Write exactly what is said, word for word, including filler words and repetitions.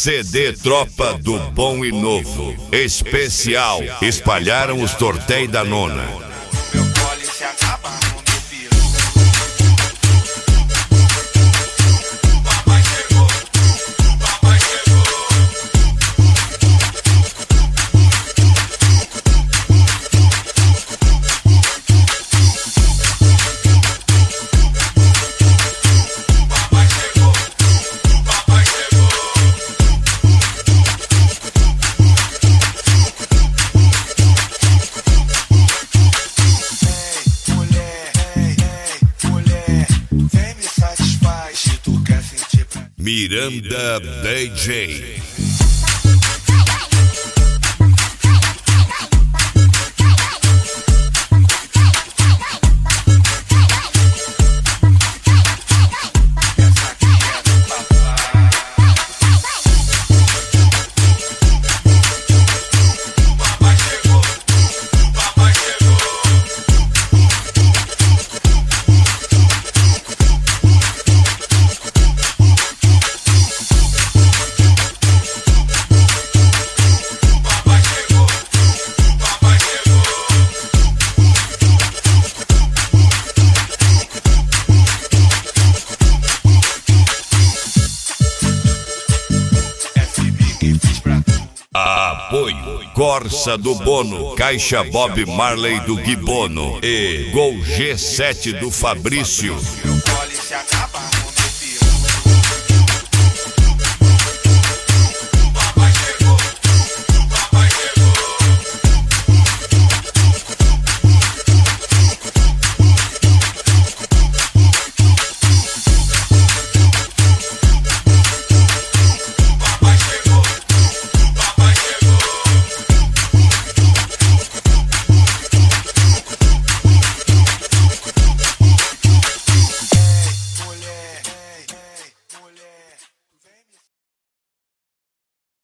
C D Tropa do Bom e Novo. Especial. Espalharam os tortéis da nona. Meu gole se acaba no meu filho. Papai chegou, papai chegou. Papai chegou, papai chegou. Ei, mulher, ei, ei, mulher, vem me satisfaz se tu quer sentir pra Miranda D J. essa aqui é do papai. Papai chegou, papai chegou. Papai chegou, papai chegou. F B que fiz pra tu. Apoio. Corsa do Bono. Caixa Bob Marley do Gui Bono. E Gol G sete do Fabrício. Meu gole